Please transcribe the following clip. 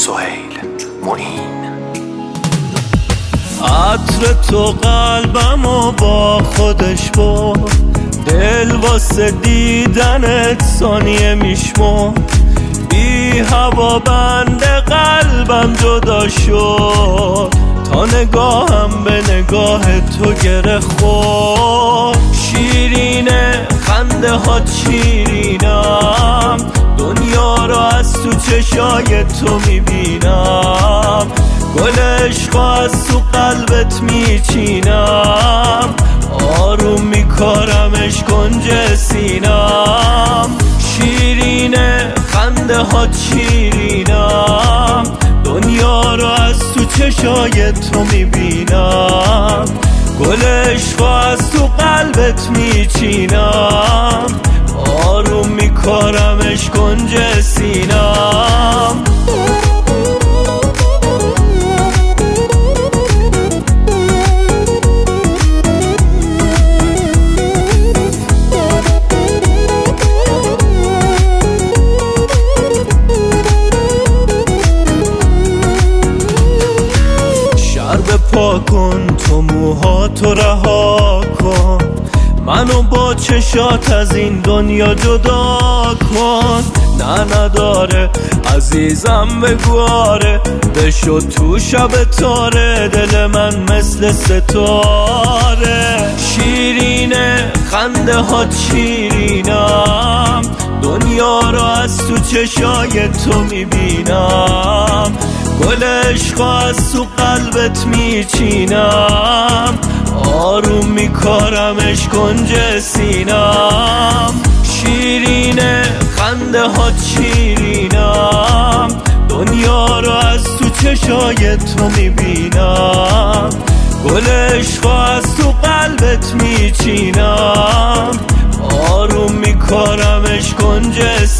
سهیل معین. عطر تو قلبمو با خودش برد، دل واسه دیدنت ثانیه میشمرد، بی هوا بند قلبم جدا شد، تا نگاهم به نگاه تو گره خورد. شیرینه خنده ها شیرینم، دنیا رو از تو چشای تو میبینم، گل عشق از تو قلبت میچینم، آروم میکارمش کنج سینم. شیرینه خنده ها شیرینم، دنیا رو از تو چشای تو میبینم، گل عشق از تو قلبت میچینم، آروم میکارمش کنج سینم. پا کن تو موهاتو رها کن، منو با چشات از این دنیا جدا کن. نه نداره عزیزم بگو آره، بشو تو شب تاره، دل من مثل ستاره. شیرینه خنده ها شیرینم، دنیا رو از تو چشای تو میبینم، گل عشق از تو قلبت میچینم، آروم میکارمش کنج سینم. شیرینه خنده ها شیرینم، دنیا رو از تو چشای تو میبینم، گل عشق از تو قلبت میچینم، آروم میکارمش کنج